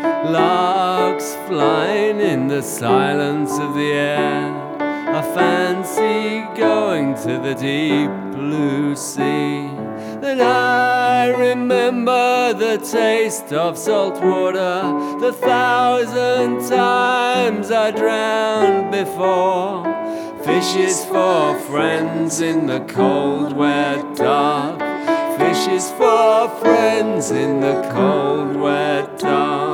Larks flying in the silence of the air. I fancy going to the deep blue sea. Then I remember the taste of salt water, the 1,000 times I drowned before. Fish is for friends in the cold wet dark. Fish is for friends in the cold wet dark.